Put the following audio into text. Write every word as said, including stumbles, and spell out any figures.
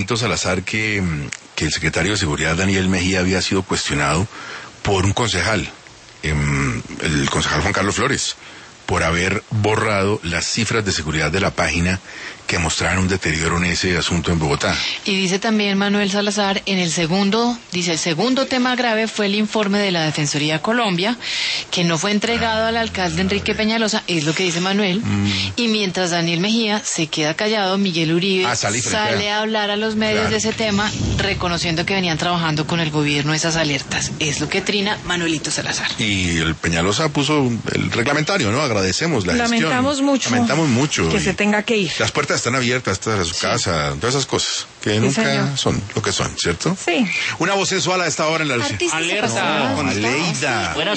Salazar que, que el secretario de Seguridad Daniel Mejía había sido cuestionado por un concejal, eh, el concejal Juan Carlos Flores, por haber borrado las cifras de seguridad de la página que mostraban un deterioro en ese asunto en Bogotá. Y dice también Manuel Salazar, en el segundo, dice, el segundo tema grave fue el informe de la Defensoría Colombia, que no fue entregado al alcalde Enrique Peñalosa, es lo que dice Manuel, mm. y mientras Daniel Mejía se queda callado, Miguel Uribe ah, sale a hablar a los medios claro. de ese tema, reconociendo que venían trabajando con el gobierno esas alertas. Es lo que trina Manuelito Salazar. Y el Peñalosa puso el reglamentario, ¿no? Agradecemos la Lamentamos gestión. mucho. Lamentamos mucho. Que se tenga que ir. Las puertas están abiertas a su sí. casa, todas esas cosas que sí, nunca señor. son lo que son, ¿cierto? Sí. Una voz sensual a esta hora en la Alerta. No, Aleida.